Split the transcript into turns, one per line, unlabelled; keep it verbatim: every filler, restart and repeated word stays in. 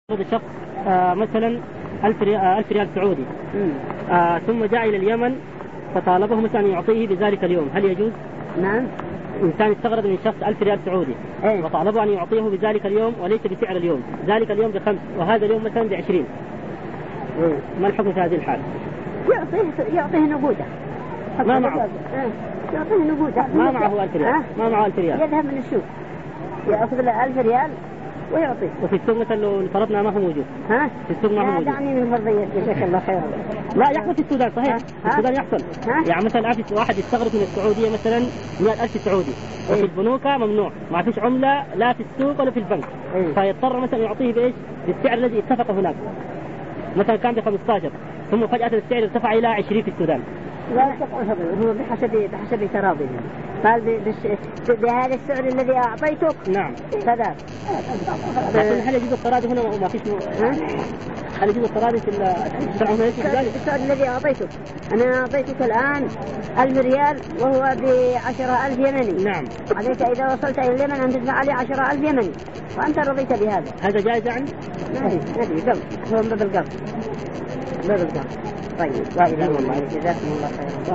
شخص آه مثلا ألف ريال, آه ألف ريال سعودي آه ثم جاء إلى اليمن فطالبه مثلا أن يعطيه بذلك اليوم، هل يجوز؟
نعم.
إنسان استغرض من شخص ألف ريال سعودي
ايه؟
وطالبه أن يعطيه بذلك اليوم وليس بسعر اليوم، ذلك اليوم بخمس وهذا اليوم مثلا بعشرين،
ايه؟
ما الحكم في هذه الحال؟
يعطيه يعطيه نقوده.
ما معه
ايه؟ يعطيه نقوده.
ما معه ألف ريال. ما معه ألف ريال.
يذهب من السوق يأخذ له ألف ريال ويعطيه.
وفي السوق مثلا لو فرضنا ما هو موجود.
ها؟
في السوق ما هو موجود.
لا دعني من فرضية جزاك الله خيرا.
لا يحصل في السودان صحيح. في السودان يحصل.
ها؟
يعني مثلا واحد يستغرق من السعودية مثلا مئة ألف سعودي وفي البنوك ممنوع، ما فيش عملة لا في السوق ولا في البنك.
ايه؟
فيضطر مثلا يعطيه بايش؟ بالسعر الذي اتفق هناك. مثلا كان ب خمسة عشر ثم فجأة السعر ارتفع إلى عشرين في السودان.
لا هو بحسب بحسب تراضيهم. قال بهذا السعر الذي أعطيتك.
نعم.
كذا.
لكن هل يجوز التراضي هنا وما فيش م... هل يجوز التراضي في الشرع هنا؟
السعر الذي أعطيتك، أنا أعطيتك الآن ألف ريال وهو بعشرة ألف يمني.
نعم.
عليك إذا وصلت إلى اليمن أن تدفع لي عشرة ألف يمني وأنت رضيت بهذا.
هذا جائز يعني؟
نعم. نبي قبل هو باب القبل. باب القبل. طيب. لا إله إلا الله. جزاكم الله خيرا.